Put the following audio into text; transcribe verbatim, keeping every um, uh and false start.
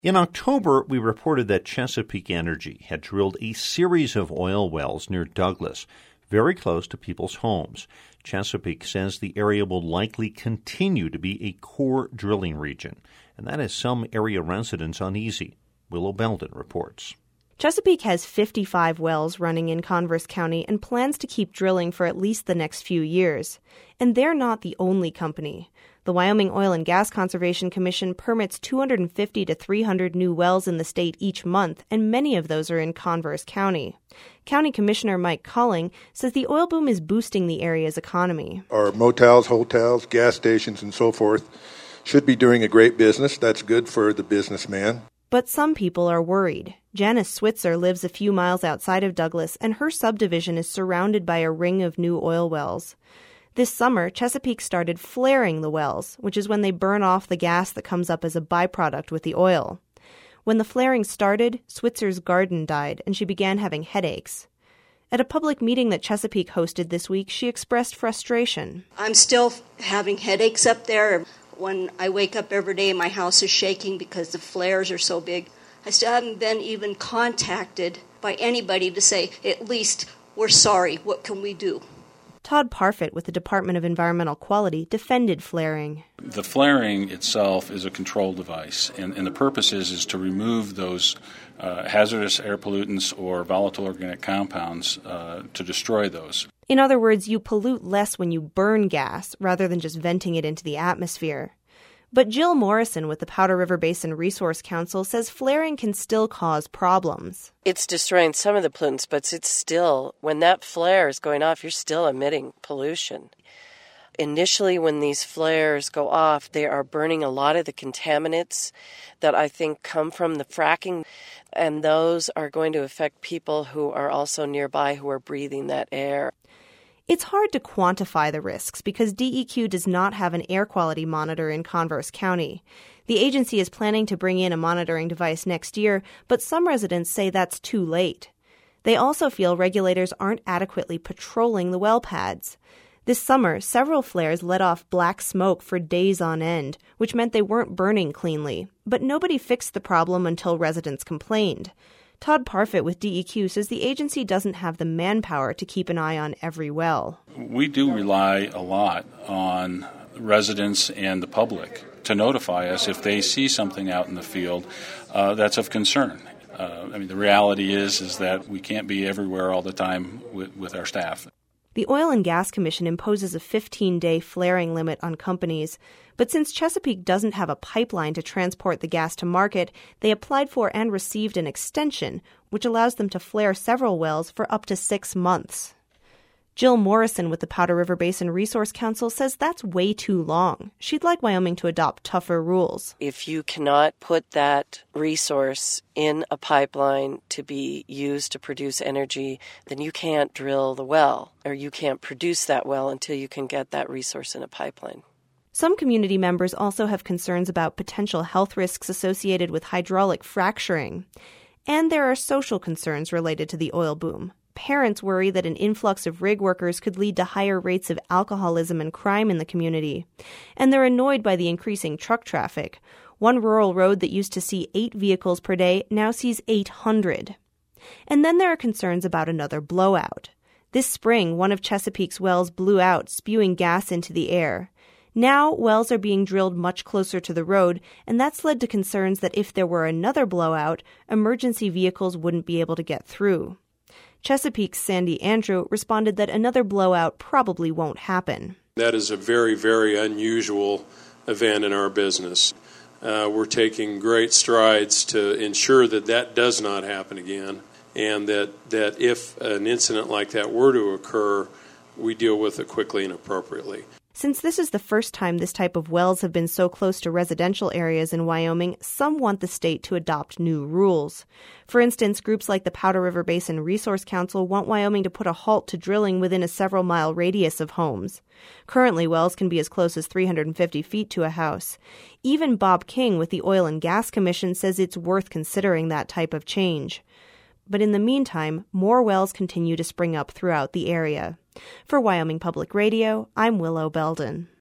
In October, we reported that Chesapeake Energy had drilled a series of oil wells near Douglas, very close to people's homes. Chesapeake says the area will likely continue to be a core drilling region, and that has some area residents uneasy. Willow Belden reports. Chesapeake has fifty-five wells running in Converse County and plans to keep drilling for at least the next few years. And they're not the only company. The Wyoming Oil and Gas Conservation Commission permits two hundred fifty to three hundred new wells in the state each month, and many of those are in Converse County. County Commissioner Mike Culling says the oil boom is boosting the area's economy. Our motels, hotels, gas stations, and so forth should be doing a great business. That's good for the businessman. But some people are worried. Janice Switzer lives a few miles outside of Douglas, and her subdivision is surrounded by a ring of new oil wells. This summer, Chesapeake started flaring the wells, which is when they burn off the gas that comes up as a byproduct with the oil. When the flaring started, Switzer's garden died, and she began having headaches. At a public meeting that Chesapeake hosted this week, she expressed frustration. I'm still having headaches up there. When I wake up every day, my house is shaking because the flares are so big. I still haven't been even contacted by anybody to say, at least, we're sorry, what can we do? Todd Parfit with the Department of Environmental Quality defended flaring. The flaring itself is a control device, and, and the purpose is, is to remove those uh, hazardous air pollutants or volatile organic compounds uh, to destroy those. In other words, you pollute less when you burn gas rather than just venting it into the atmosphere. But Jill Morrison with the Powder River Basin Resource Council says flaring can still cause problems. It's destroying some of the pollutants, but it's still, when that flare is going off, you're still emitting pollution. Initially, when these flares go off, they are burning a lot of the contaminants that I think come from the fracking, and those are going to affect people who are also nearby who are breathing that air. It's hard to quantify the risks because D E Q does not have an air quality monitor in Converse County. The agency is planning to bring in a monitoring device next year, but some residents say that's too late. They also feel regulators aren't adequately patrolling the well pads. This summer, several flares let off black smoke for days on end, which meant they weren't burning cleanly. But nobody fixed the problem until residents complained. Todd Parfit with D E Q says the agency doesn't have the manpower to keep an eye on every well. We do rely a lot on residents and the public to notify us if they see something out in the field uh, that's of concern. Uh, I mean, the reality is is that we can't be everywhere all the time with, with our staff. The Oil and Gas Commission imposes a fifteen-day flaring limit on companies, but since Chesapeake doesn't have a pipeline to transport the gas to market, they applied for and received an extension, which allows them to flare several wells for up to six months. Jill Morrison with the Powder River Basin Resource Council says that's way too long. She'd like Wyoming to adopt tougher rules. If you cannot put that resource in a pipeline to be used to produce energy, then you can't drill the well, or you can't produce that well until you can get that resource in a pipeline. Some community members also have concerns about potential health risks associated with hydraulic fracturing. And there are social concerns related to the oil boom. Parents worry that an influx of rig workers could lead to higher rates of alcoholism and crime in the community. And they're annoyed by the increasing truck traffic. One rural road that used to see eight vehicles per day now sees eight hundred. And then there are concerns about another blowout. This spring, one of Chesapeake's wells blew out, spewing gas into the air. Now, wells are being drilled much closer to the road, and that's led to concerns that if there were another blowout, emergency vehicles wouldn't be able to get through. Chesapeake's Sandy Andrew responded that another blowout probably won't happen. That is a very, very unusual event in our business. Uh, we're taking great strides to ensure that that does not happen again, and that, that if an incident like that were to occur, we deal with it quickly and appropriately. Since this is the first time this type of wells have been so close to residential areas in Wyoming, some want the state to adopt new rules. For instance, groups like the Powder River Basin Resource Council want Wyoming to put a halt to drilling within a several-mile radius of homes. Currently, wells can be as close as three hundred fifty feet to a house. Even Bob King with the Oil and Gas Commission says it's worth considering that type of change. But in the meantime, more wells continue to spring up throughout the area. For Wyoming Public Radio, I'm Willow Belden.